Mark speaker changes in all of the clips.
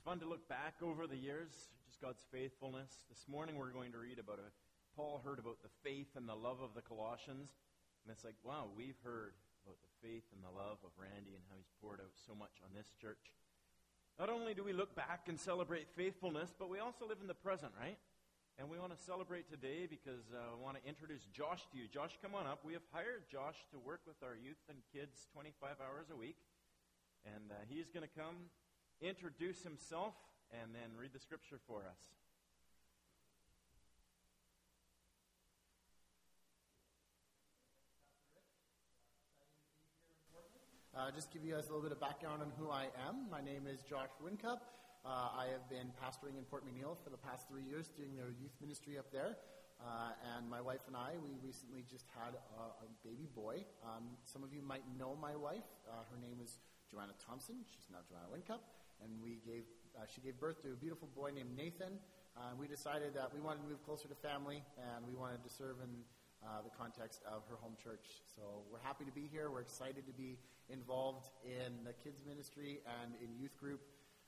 Speaker 1: fun to look back over the years, just God's faithfulness. This morning we're going to read about Paul heard about the faith and the love of the Colossians. And it's like, wow, we've heard about the faith and the love of Randy and how he's poured out so much on this church. Not only do we look back and celebrate faithfulness, but we also live in the present, right? And we want to celebrate today because I want to introduce Josh to you. Josh, come on up. We have hired Josh to work with our youth and kids 25 hours a week. And he's going to come, introduce himself, and then read the scripture for us.
Speaker 2: Just give you guys a little bit of background on who I am. My name is Josh Wincup. I have been pastoring in Port McNeill for the past 3 years, doing their youth ministry up there. And my wife and I, we recently just had a baby boy. Some of you might know my wife. Her name is Joanna Thompson. She's now Joanna Wincup. And she gave birth to a beautiful boy named Nathan. We decided that we wanted to move closer to family, and we wanted to serve in the context of her home church. So we're happy to be here. We're excited to be involved in the kids ministry and in youth group.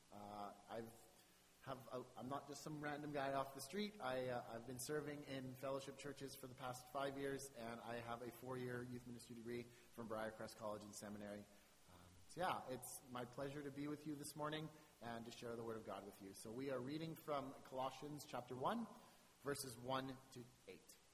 Speaker 2: I'm not just some random guy off the street. I've been serving in fellowship churches for the past 5 years, and I have a 4-year youth ministry degree from Briarcrest College and Seminary. It's my pleasure to be with you this morning and to share the Word of God with you. So we are reading from Colossians chapter 1, verses 1 to 8.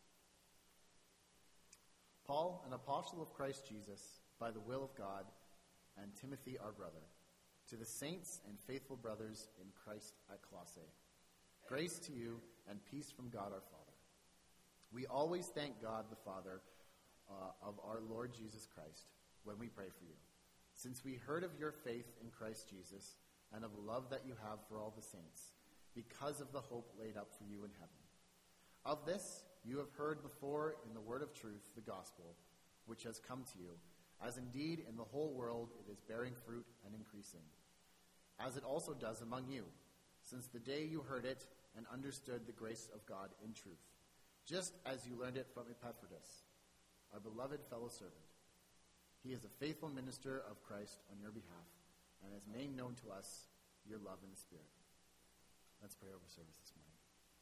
Speaker 2: Paul, an apostle of Christ Jesus, by the will of God, and Timothy, our brother, to the saints and faithful brothers in Christ at Colossae. Grace to you and peace from God our Father. We always thank God the Father of our Lord Jesus Christ when we pray for you, since we heard of your faith in Christ Jesus and of the love that you have for all the saints, because of the hope laid up for you in heaven. Of this you have heard before in the word of truth, the gospel, which has come to you, as indeed in the whole world it is bearing fruit and increasing, as it also does among you, since the day you heard it and understood the grace of God in truth, just as you learned it from Epaphroditus, our beloved fellow servant. He is a faithful minister of Christ on your behalf, and has made known to us your love in the Spirit. Let's pray over service this morning.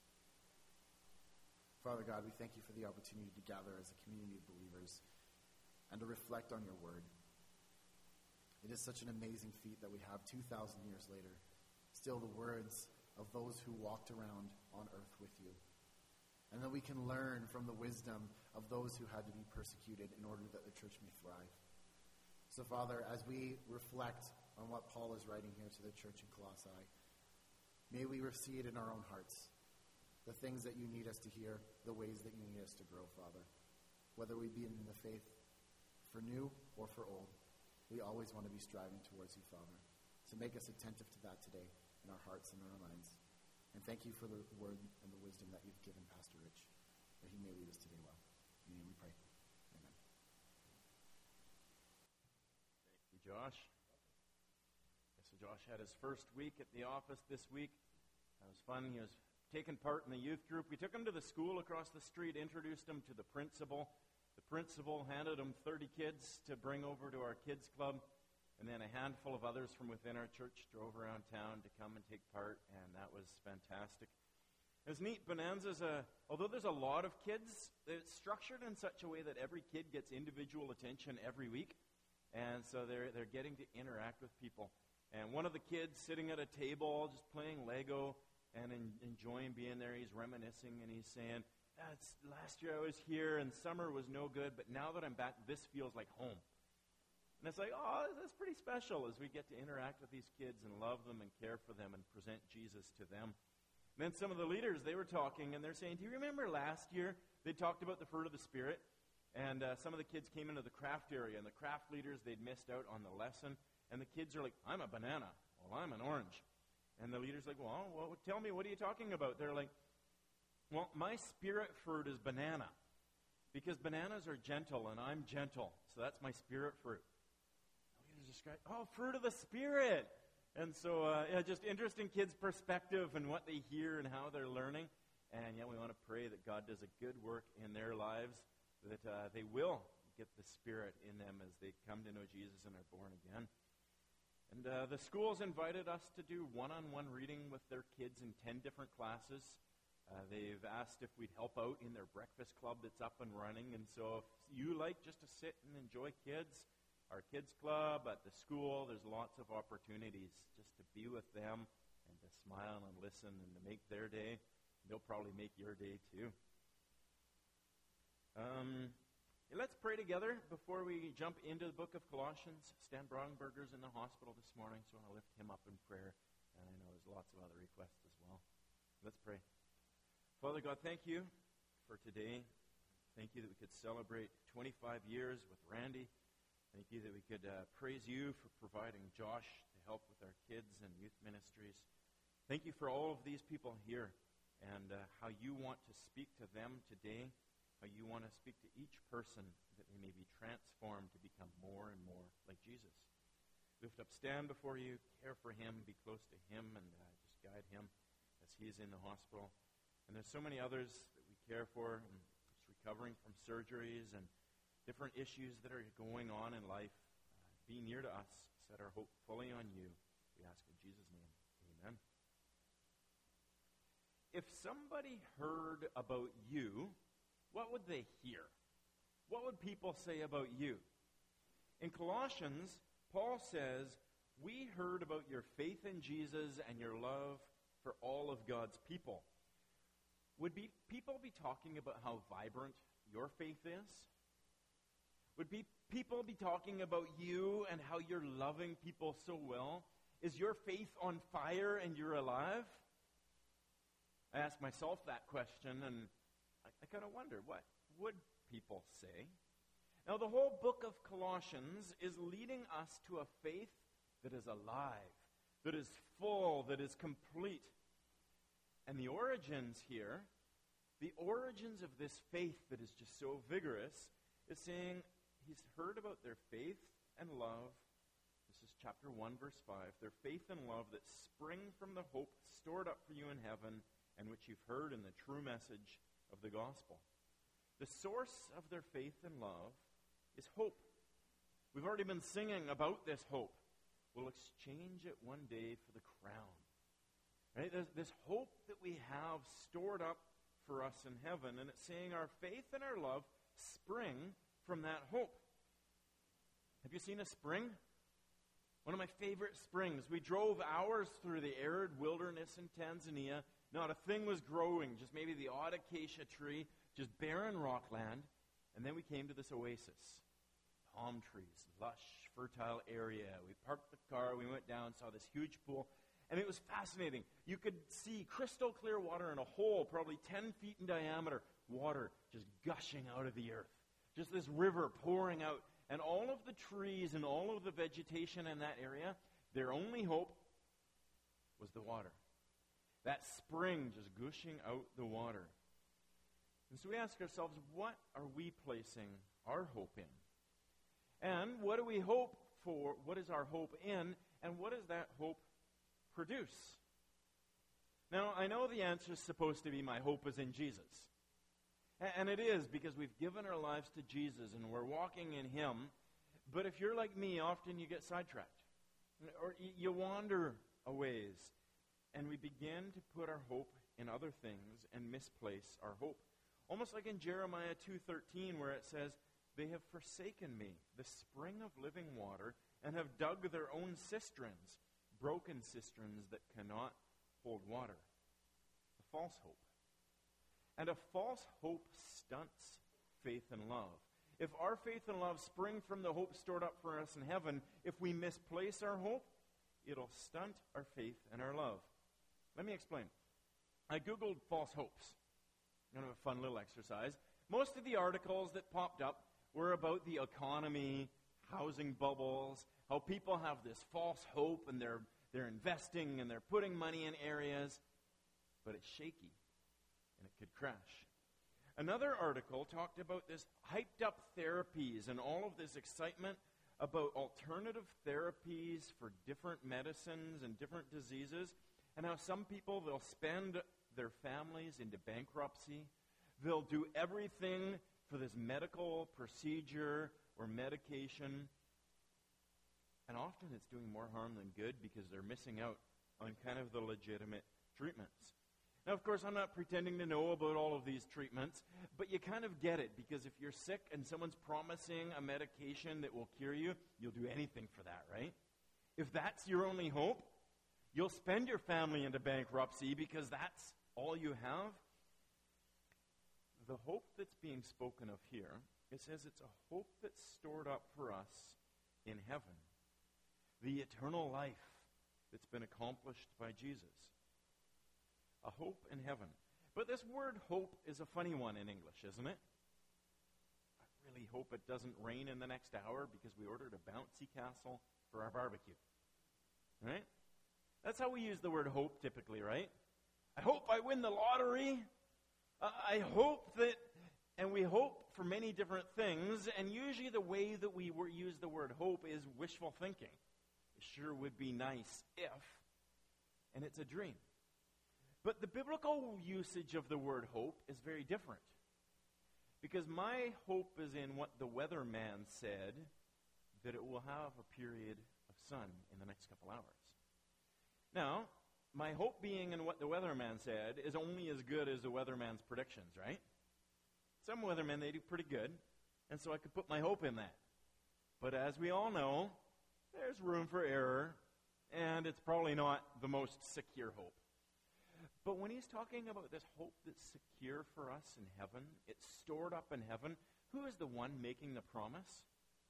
Speaker 2: Father God, we thank you for the opportunity to gather as a community of believers and to reflect on your word. It is such an amazing feat that we have 2,000 years later still the words of those who walked around on earth with you, and that we can learn from the wisdom of those who had to be persecuted in order that the church may thrive. So, Father, as we reflect on what Paul is writing here to the church in Colossae, may we see it in our own hearts, the things that you need us to hear, the ways that you need us to grow, Father. Whether we be in the faith for new or for old, we always want to be striving towards you, Father. So make us attentive to that today in our hearts and in our minds. And thank you for the word and the wisdom that you've given Pastor Rich, that he may lead us today well. In your name we pray. Amen.
Speaker 1: Thank you, Josh. So Josh had his first week at the office this week. That was fun. He was taking part in the youth group. We took him to the school across the street, introduced him to the principal. The principal handed him 30 kids to bring over to our kids club, and then a handful of others from within our church drove around town to come and take part, and that was fantastic. It was neat. Bonanza's although there's a lot of kids, it's structured in such a way that every kid gets individual attention every week, and so they're getting to interact with people. And one of the kids sitting at a table just playing Lego and enjoying being there, he's reminiscing, and he's saying, last year I was here, and summer was no good, but now that I'm back, this feels like home. And it's like, oh, that's pretty special as we get to interact with these kids and love them and care for them and present Jesus to them. And then some of the leaders, they were talking, and they're saying, do you remember last year they talked about the fruit of the Spirit? And some of the kids came into the craft area, and the craft leaders, they'd missed out on the lesson. And the kids are like, I'm a banana. Well, I'm an orange. And the leader's like, well, tell me, what are you talking about? They're like, well, my spirit fruit is banana, because bananas are gentle, and I'm gentle. So that's my spirit fruit. The leaders describe, fruit of the Spirit. And so, just interesting kids' perspective and what they hear and how they're learning. And we want to pray that God does a good work in their lives, that they will get the Spirit in them as they come to know Jesus and are born again. And the school's invited us to do one-on-one reading with their kids in 10 different classes. They've asked if we'd help out in their breakfast club that's up and running. And so if you like just to sit and enjoy kids, our kids club at the school, there's lots of opportunities just to be with them and to smile and listen and to make their day. They'll probably make your day too. Let's pray together before we jump into the book of Colossians. Stan Braunberger's in the hospital this morning, so I want to lift him up in prayer. And I know there's lots of other requests as well. Let's pray. Father God, thank you for today. Thank you that we could celebrate 25 years with Randy. Thank you that we could praise you for providing Josh to help with our kids and youth ministries. Thank you for all of these people here and how you want to speak to them today, how you want to speak to each person that they may be transformed to become more and more like Jesus. Lift up Stan before you, care for him, be close to him, and just guide him as he's in the hospital. And there's so many others that we care for, and just recovering from surgeries and different issues that are going on in life. Be near to us. Set our hope fully on you. We ask in Jesus' name. Amen. If somebody heard about you, what would they hear? What would people say about you? In Colossians, Paul says, we heard about your faith in Jesus and your love for all of God's people. Would people be talking about how vibrant your faith is? Would people be talking about you and how you're loving people so well? Is your faith on fire and you're alive? I ask myself that question, and I kind of wonder, what would people say? Now, the whole book of Colossians is leading us to a faith that is alive, that is full, that is complete. And the origins here, the origins of this faith that is just so vigorous, is saying he's heard about their faith and love. This is chapter 1, verse 5. Their faith and love that spring from the hope stored up for you in heaven and which you've heard in the true message of the gospel. The source of their faith and love is hope. We've already been singing about this hope. We'll exchange it one day for the crown. Right? There's this hope that we have stored up for us in heaven, and it's saying our faith and our love spring from that hope. Have you seen a spring? One of my favorite springs. We drove hours through the arid wilderness in Tanzania. Not a thing was growing, just maybe the odd acacia tree, just barren rockland. And then we came to this oasis. Palm trees, lush, fertile area. We parked the car, we went down, saw this huge pool, and it was fascinating. You could see crystal clear water in a hole, probably 10 feet in diameter, water just gushing out of the earth. Just this river pouring out. And all of the trees and all of the vegetation in that area, their only hope was the water. That spring just gushing out the water. And so we ask ourselves, what are we placing our hope in? And what do we hope for? What is our hope in? And what does that hope produce? Now, I know the answer is supposed to be my hope is in Jesus. And it is, because we've given our lives to Jesus and we're walking in Him. But if you're like me, often you get sidetracked. Or you wander a ways. And we begin to put our hope in other things and misplace our hope. Almost like in Jeremiah 2:13, where it says, they have forsaken me, the spring of living water, and have dug their own cisterns, broken cisterns that cannot hold water. A false hope. And a false hope stunts faith and love. If our faith and love spring from the hope stored up for us in heaven, if we misplace our hope, it'll stunt our faith and our love. Let me explain. I Googled false hopes. Kind of a fun little exercise. Most of the articles that popped up were about the economy, housing bubbles, how people have this false hope and they're investing and they're putting money in areas, but it's shaky. And it could crash. Another article talked about this hyped up therapies and all of this excitement about alternative therapies for different medicines and different diseases, and how some people, they'll spend their families into bankruptcy. They'll do everything for this medical procedure or medication. And often it's doing more harm than good because they're missing out on kind of the legitimate treatments. Now, of course, I'm not pretending to know about all of these treatments, but you kind of get it, because if you're sick and someone's promising a medication that will cure you, you'll do anything for that, right? If that's your only hope, you'll spend your family into bankruptcy because that's all you have. The hope that's being spoken of here, it says it's a hope that's stored up for us in heaven. The eternal life that's been accomplished by Jesus. A hope in heaven. But this word hope is a funny one in English, isn't it? I really hope it doesn't rain in the next hour because we ordered a bouncy castle for our barbecue. Right? That's how we use the word hope typically, right? I hope I win the lottery. I hope that, and we hope for many different things, and usually the way that we use the word hope is wishful thinking. It sure would be nice if, and it's a dream. But the biblical usage of the word hope is very different. Because my hope is in what the weatherman said, that it will have a period of sun in the next couple hours. Now, my hope being in what the weatherman said is only as good as the weatherman's predictions, right? Some weathermen, they do pretty good, and so I could put my hope in that. But as we all know, there's room for error, and it's probably not the most secure hope. But when he's talking about this hope that's secure for us in heaven, it's stored up in heaven, who is the one making the promise?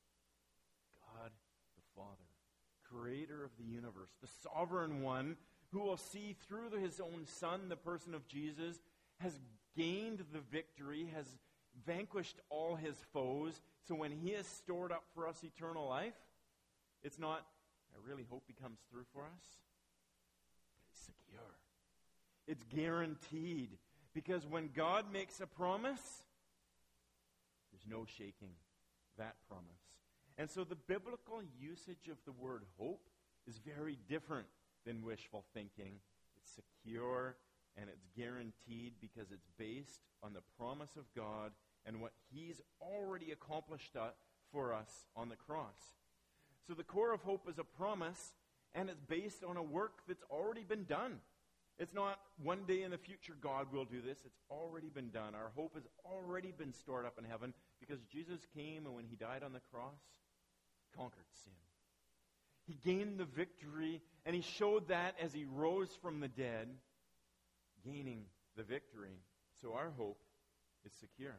Speaker 1: God the Father, creator of the universe, the sovereign one who will see through his own Son, the person of Jesus, has gained the victory, has vanquished all his foes. So when he has stored up for us eternal life, it's not, I really hope he comes through for us, but it's secure. It's guaranteed. Because when God makes a promise, there's no shaking that promise. And so the biblical usage of the word hope is very different than wishful thinking. It's secure and it's guaranteed because it's based on the promise of God and what he's already accomplished for us on the cross. So the core of hope is a promise, and it's based on a work that's already been done. It's not one day in the future God will do this. It's already been done. Our hope has already been stored up in heaven because Jesus came, and when he died on the cross, conquered sin. He gained the victory, and he showed that as he rose from the dead, gaining the victory. So our hope is secure.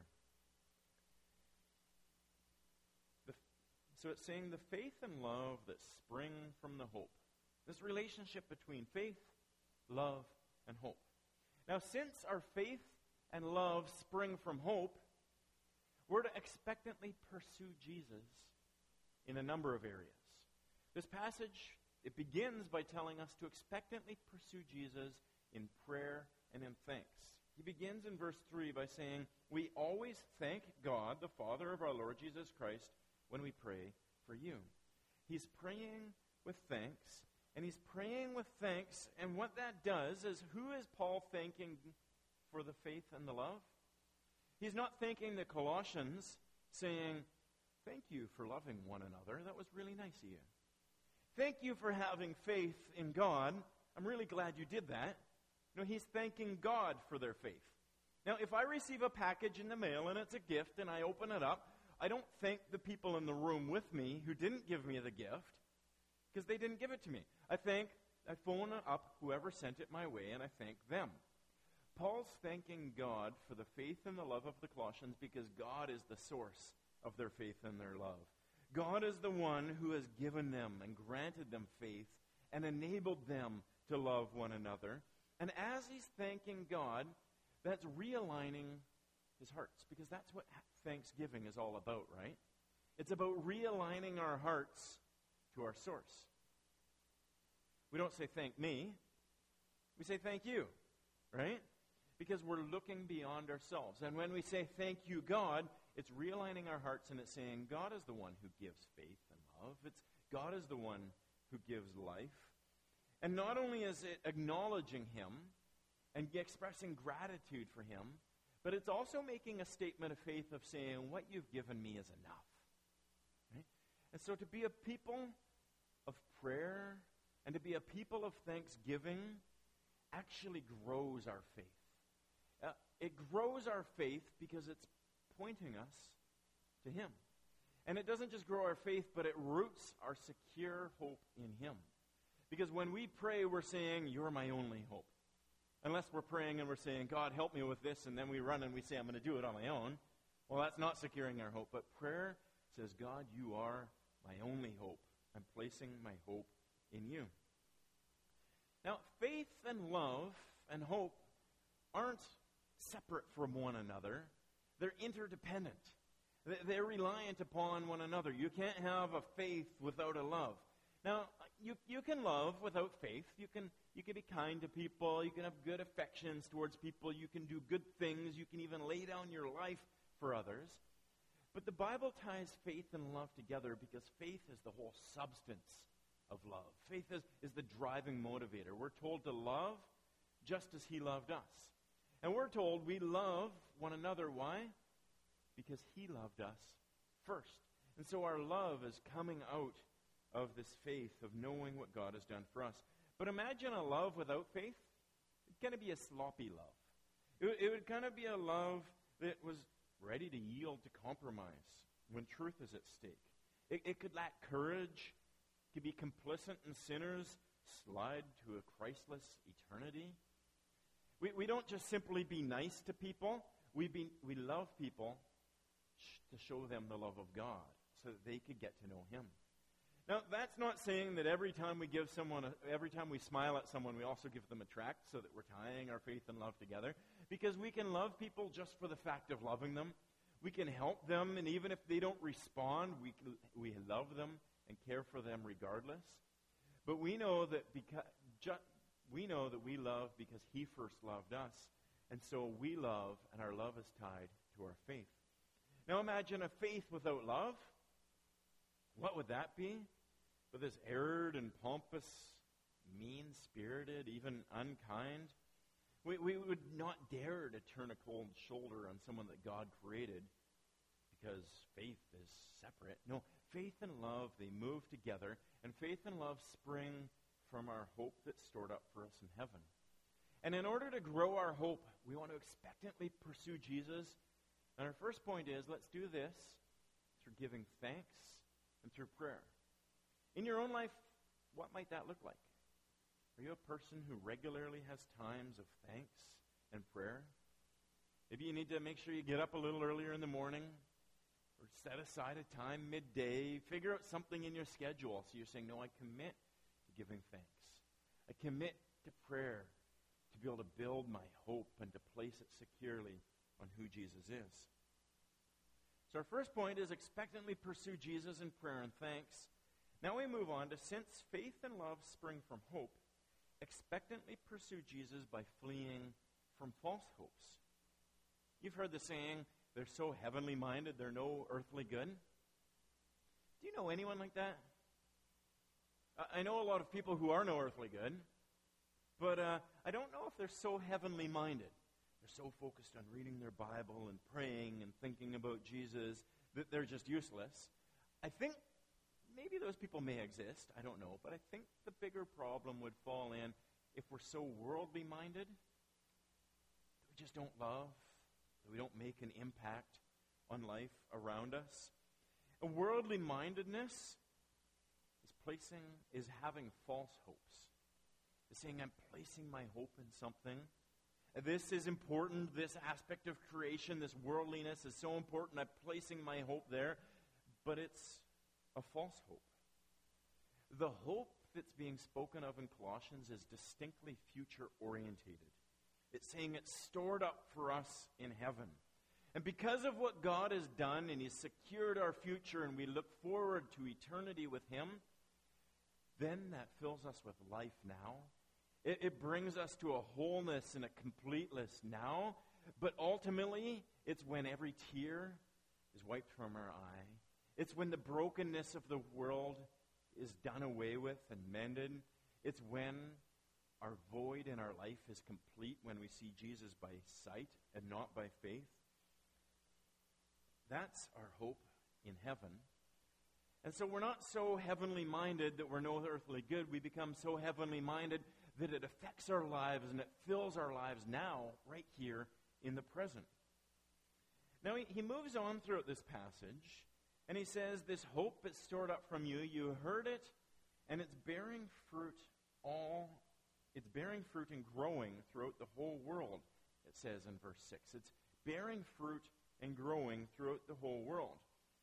Speaker 1: So it's saying the faith and love that spring from the hope. This relationship between faith, love, and hope. Now, since our faith and love spring from hope, we're to expectantly pursue Jesus in a number of areas. This passage, it begins by telling us to expectantly pursue Jesus in prayer and in thanks. He begins in verse 3 by saying, we always thank God, the Father of our Lord Jesus Christ, when we pray for you. He's praying with thanks, and he's praying with thanks, and what that does is, who is Paul thanking for the faith and the love? He's not thanking the Colossians, saying, thank you for loving one another. That was really nice of you. Thank you for having faith in God. I'm really glad you did that. No, he's thanking God for their faith. Now, if I receive a package in the mail and it's a gift and I open it up, I don't thank the people in the room with me who didn't give me the gift because they didn't give it to me. I phone up whoever sent it my way and I thank them. Paul's thanking God for the faith and the love of the Colossians because God is the source of their faith and their love. God is the one who has given them and granted them faith and enabled them to love one another. And as he's thanking God, that's realigning his hearts, because that's what Thanksgiving is all about, right? It's about realigning our hearts to our source. We don't say thank me. We say thank you, right? Because we're looking beyond ourselves. And when we say thank you, God, it's realigning our hearts, and it's saying God is the one who gives faith and love. God is the one who gives life. And not only is it acknowledging him and expressing gratitude for him, but it's also making a statement of faith of saying, what you've given me is enough. Right? And so to be a people of prayer and to be a people of thanksgiving actually grows our faith. It grows our faith because it's pointing us to Him. And it doesn't just grow our faith, but it roots our secure hope in Him. Because when we pray, we're saying, you're my only hope. Unless we're praying and we're saying, God, help me with this, and then we run and we say, I'm going to do it on my own. Well, that's not securing our hope. But prayer says, God, you are my only hope. I'm placing my hope in you. Now, faith and love and hope aren't separate from one another. They're interdependent. They're reliant upon one another. You can't have a faith without a love. Now, you can love without faith. You can be kind to people. You can have good affections towards people. You can do good things. You can even lay down your life for others. But the Bible ties faith and love together because faith is the whole substance of love. Faith is the driving motivator. We're told to love just as He loved us. And we're told we love one another. Why? Because He loved us first. And so our love is coming out of this faith of knowing what God has done for us. But imagine a love without faith. It's going to be a sloppy love. It would kind of be a love that was ready to yield to compromise when truth is at stake. It could lack courage. It could be complicit in sinners, slide to a Christless eternity. We don't just simply be nice to people. We love people to show them the love of God so that they could get to know Him. Now, that's not saying that every time we smile at someone, we also give them a tract so that we're tying our faith and love together. Because we can love people just for the fact of loving them. We can help them, and even if they don't respond, we love them and care for them regardless. But we know that we love because He first loved us. And so we love, and our love is tied to our faith. Now imagine a faith without love. What would that be? But this arid and pompous, mean-spirited, even unkind. We would not dare to turn a cold shoulder on someone that God created because faith is separate. No, faith and love, they move together, and faith and love spring from our hope that's stored up for us in heaven. And in order to grow our hope, we want to expectantly pursue Jesus. And our first point is, let's do this through giving thanks and through prayer. In your own life, what might that look like? Are you a person who regularly has times of thanks and prayer? Maybe you need to make sure you get up a little earlier in the morning or set aside a time midday. Figure out something in your schedule. So you're saying, no, I commit to giving thanks. I commit to prayer to be able to build my hope and to place it securely on who Jesus is. So our first point is expectantly pursue Jesus in prayer and thanks. Now we move on to, since faith and love spring from hope, expectantly pursue Jesus by fleeing from false hopes. You've heard the saying, they're so heavenly minded, they're no earthly good. Do you know anyone like that? I know a lot of people who are no earthly good, but I don't know if they're so heavenly minded. They're so focused on reading their Bible and praying and thinking about Jesus that they're just useless. I think maybe those people may exist, I don't know, but I think the bigger problem would fall in if we're so worldly minded that we just don't love, that we don't make an impact on life around us. A worldly mindedness is having false hopes. It's saying, I'm placing my hope in something. This is important, this aspect of creation, this worldliness is so important, I'm placing my hope there, but it's a false hope. The hope that's being spoken of in Colossians is distinctly future-orientated. It's saying it's stored up for us in heaven. And because of what God has done, and He's secured our future, and we look forward to eternity with Him, then that fills us with life now. It brings us to a wholeness and a completeness now, but ultimately, it's when every tear is wiped from our eye. It's when the brokenness of the world is done away with and mended. It's when our void in our life is complete, when we see Jesus by sight and not by faith. That's our hope in heaven. And so we're not so heavenly minded that we're no earthly good. We become so heavenly minded that it affects our lives and it fills our lives now, right here in the present. Now he moves on throughout this passage, and he says, this hope that's stored up from you, you heard it, and it's bearing fruit and growing throughout the whole world, it says in verse 6. It's bearing fruit and growing throughout the whole world.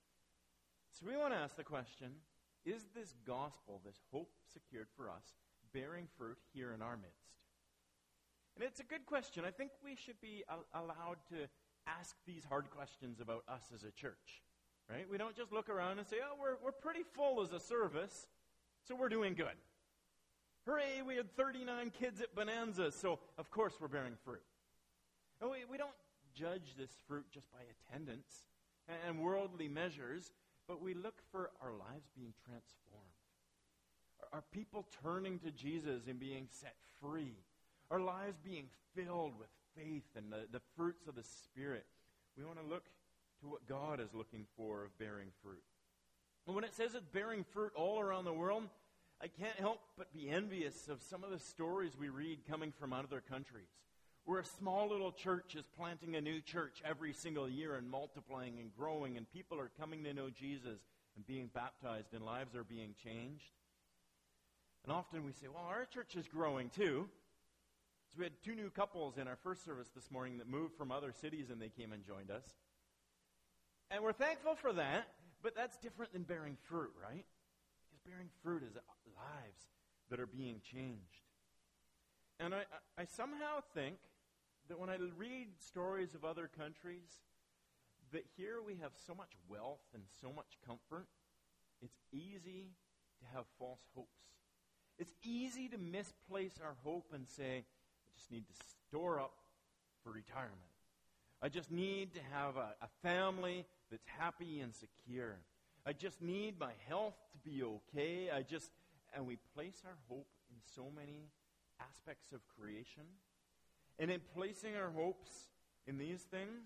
Speaker 1: So we want to ask the question, is this gospel, this hope secured for us, bearing fruit here in our midst? And it's a good question. I think we should be allowed to ask these hard questions about us as a church, right? We don't just look around and say, oh, we're pretty full as a service, so we're doing good. Hooray, we had 39 kids at Bonanza, so of course we're bearing fruit. And we don't judge this fruit just by attendance and worldly measures, but we look for our lives being transformed. Are people turning to Jesus and being set free? Our lives being filled with faith and the fruits of the Spirit. We want to look to what God is looking for of bearing fruit. And when it says it's bearing fruit all around the world, I can't help but be envious of some of the stories we read coming from other countries, where a small little church is planting a new church every single year and multiplying and growing, and people are coming to know Jesus and being baptized, and lives are being changed. And often we say, well, our church is growing too. So we had 2 new couples in our first service this morning that moved from other cities, and they came and joined us. And we're thankful for that, but that's different than bearing fruit, right? Because bearing fruit is lives that are being changed. And I somehow think that when I read stories of other countries, that here we have so much wealth and so much comfort, it's easy to have false hopes. It's easy to misplace our hope and say, I just need to store up for retirement. I just need to have a family that's happy and secure. I just need my health to be okay. And we place our hope in so many aspects of creation. And in placing our hopes in these things,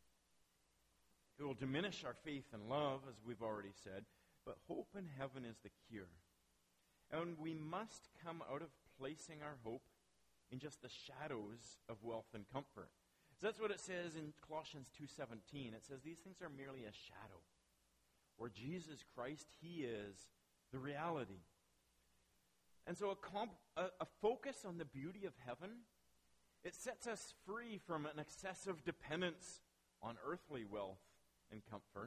Speaker 1: it will diminish our faith and love, as we've already said. But hope in heaven is the cure. And we must come out of placing our hope in just the shadows of wealth and comfort. So that's what it says in Colossians 2:17. It says these things are merely a shadow, where Jesus Christ, He is the reality. And so a focus on the beauty of heaven, it sets us free from an excessive dependence on earthly wealth and comfort.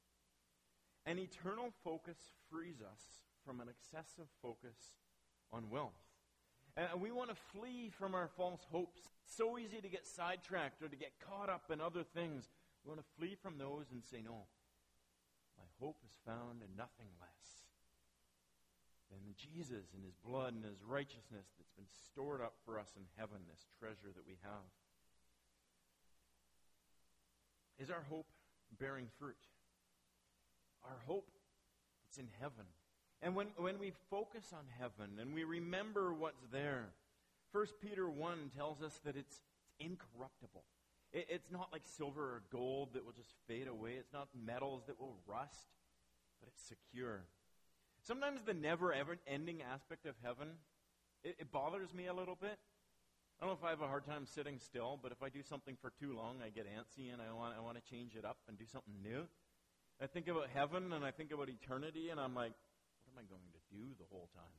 Speaker 1: An eternal focus frees us from an excessive focus on wealth. And we want to flee from our false hopes. It's so easy to get sidetracked or to get caught up in other things. We want to flee from those and say, no, my hope is found in nothing less than Jesus and His blood and His righteousness that's been stored up for us in heaven, this treasure that we have. Is our hope bearing fruit? Our hope, it's in heaven. And when we focus on heaven and we remember what's there, 1 Peter 1 tells us that it's incorruptible. It's not like silver or gold that will just fade away. It's not metals that will rust, but it's secure. Sometimes the never-ending aspect of heaven, it bothers me a little bit. I don't know if I have a hard time sitting still, but if I do something for too long, I get antsy and I want to change it up and do something new. I think about heaven and I think about eternity, and I'm like, what am I going to do the whole time?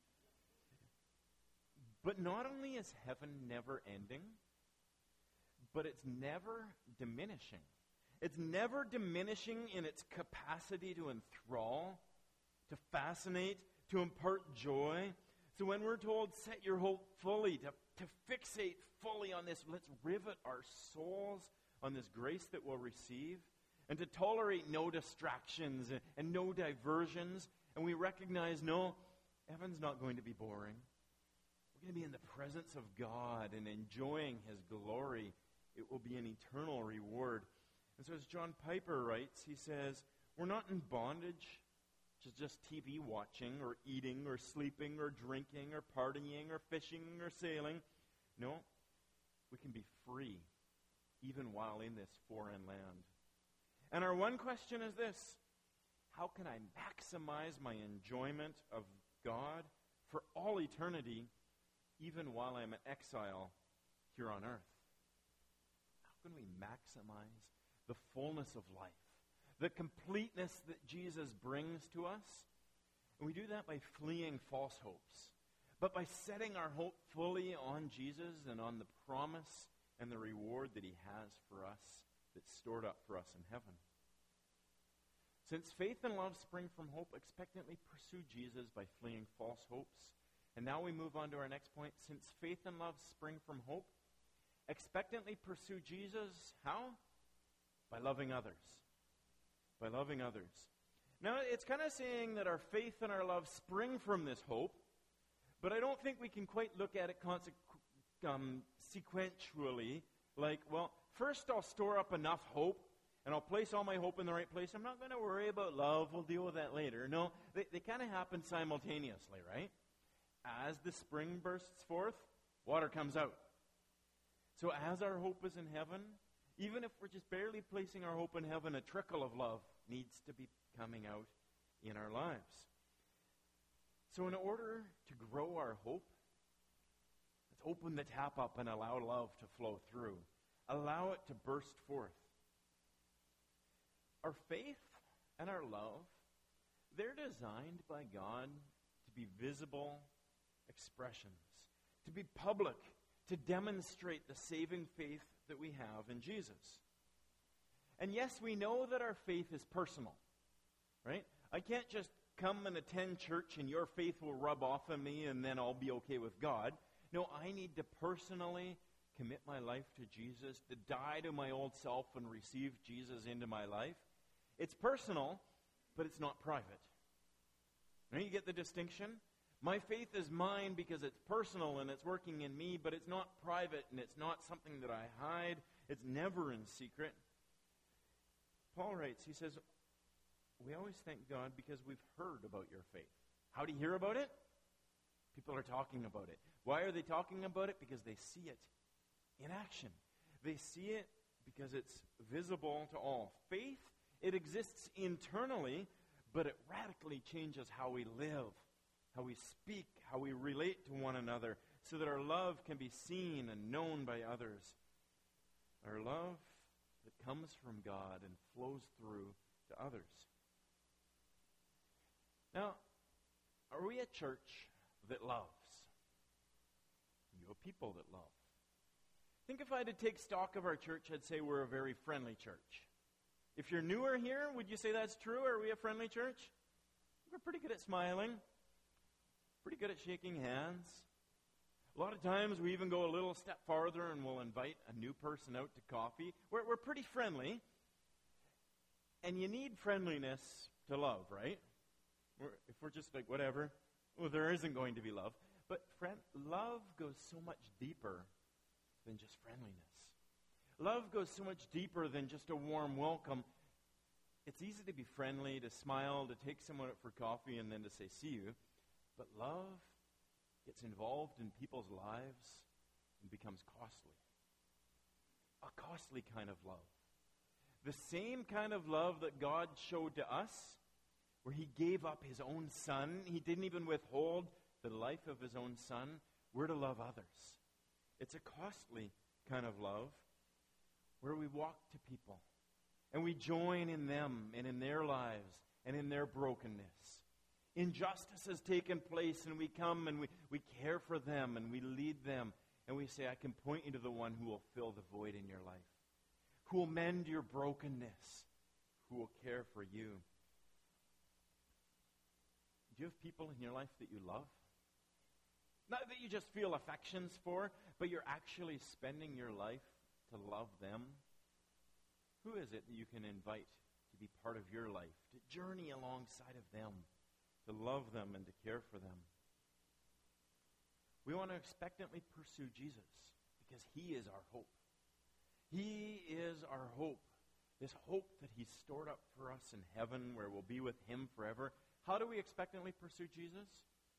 Speaker 1: But not only is heaven never ending, but it's never diminishing. It's never diminishing in its capacity to enthrall, to fascinate, to impart joy. So when we're told, set your hope fully, to fixate fully on this, let's rivet our souls on this grace that we'll receive, and to tolerate no distractions and no diversions, and we recognize, no, heaven's not going to be boring. We're going to be in the presence of God and enjoying His glory. It will be an eternal reward. And so as John Piper writes, he says, we're not in bondage to just TV watching or eating or sleeping or drinking or partying or fishing or sailing. No, we can be free even while in this foreign land. And our one question is this: how can I maximize my enjoyment of God for all eternity, even while I'm in exile here on earth? How can we maximize the fullness of life, the completeness that Jesus brings to us? And we do that by fleeing false hopes, but by setting our hope fully on Jesus and on the promise and the reward that he has for us, that's stored up for us in heaven. Since faith and love spring from hope, expectantly pursue Jesus by fleeing false hopes. And now we move on to our next point. Since faith and love spring from hope, expectantly pursue Jesus. How? By loving others. By loving others. Now, it's kind of saying that our faith and our love spring from this hope, but I don't think we can quite look at it sequentially. Like, well, first I'll store up enough hope, and I'll place all my hope in the right place. I'm not going to worry about love. We'll deal with that later. No, they kind of happen simultaneously, right? As the spring bursts forth, water comes out. So as our hope is in heaven, even if we're just barely placing our hope in heaven, a trickle of love needs to be coming out in our lives. So in order to grow our hope, let's open the tap up and allow love to flow through. Allow it to burst forth. Our faith and our love, they're designed by God to be visible expressions, to be public, to demonstrate the saving faith that we have in Jesus. And yes, we know that our faith is personal, right? I can't just come and attend church and your faith will rub off on me and then I'll be okay with God. No, I need to personally commit my life to Jesus, to die to my old self and receive Jesus into my life. It's personal, but it's not private. Now you get the distinction? My faith is mine because it's personal and it's working in me, but it's not private and it's not something that I hide. It's never in secret. Paul writes, he says, we always thank God because we've heard about your faith. How do you hear about it? People are talking about it. Why are they talking about it? Because they see it in action. They see it because it's visible to all. Faith, it exists internally, but it radically changes how we live, how we speak, how we relate to one another, so that our love can be seen and known by others. Our love that comes from God and flows through to others. Now, are we a church that loves? You know, people that love. I think if I had to take stock of our church, I'd say we're a very friendly church. If you're newer here, would you say that's true? Are we a friendly church? We're pretty good at smiling. Pretty good at shaking hands. A lot of times we even go a little step farther and we'll invite a new person out to coffee. We're pretty friendly. And you need friendliness to love, right? If we're just like, whatever, well, there isn't going to be love. But love goes so much deeper than just friendliness. Love goes so much deeper than just a warm welcome. It's easy to be friendly, to smile, to take someone out for coffee, and then to say, see you. But love gets involved in people's lives and becomes costly. A costly kind of love. The same kind of love that God showed to us, where he gave up his own son. He didn't even withhold the life of his own son. We're to love others. It's a costly kind of love where we walk to people and we join in them and in their lives and in their brokenness. Injustice has taken place and we come and we care for them and we lead them and we say, I can point you to the one who will fill the void in your life, who will mend your brokenness, who will care for you. Do you have people in your life that you love? Not that you just feel affections for, but you're actually spending your life to love them. Who is it that you can invite to be part of your life, to journey alongside of them, to love them and to care for them? We want to expectantly pursue Jesus because he is our hope. He is our hope. This hope that he's stored up for us in heaven where we'll be with him forever. How do we expectantly pursue Jesus?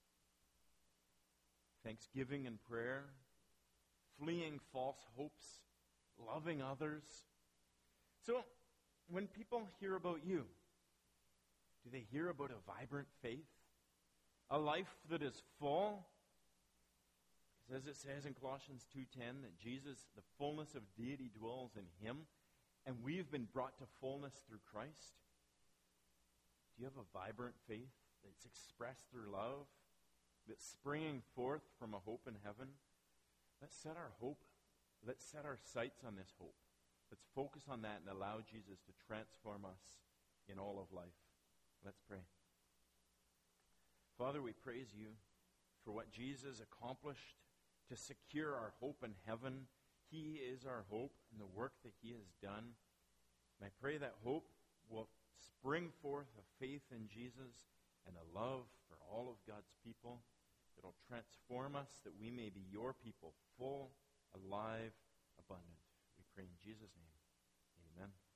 Speaker 1: Thanksgiving and prayer, fleeing false hopes, loving others. So, when people hear about you, Do they hear about a vibrant faith? A life that is full? Because as it says in Colossians 2:10, that Jesus, the fullness of deity, dwells in him, and we've been brought to fullness through Christ. Do you have a vibrant faith that's expressed through love, that's springing forth from a hope in heaven? Let's set our hope, let's set our sights on this hope. Let's focus on that and allow Jesus to transform us in all of life. Let's pray. Father, we praise you for what Jesus accomplished to secure our hope in heaven. He is our hope and the work that he has done. And I pray that hope will spring forth a faith in Jesus and a love for all of God's people that will transform us, that we may be your people, full, alive, abundant. We pray in Jesus' name. Amen.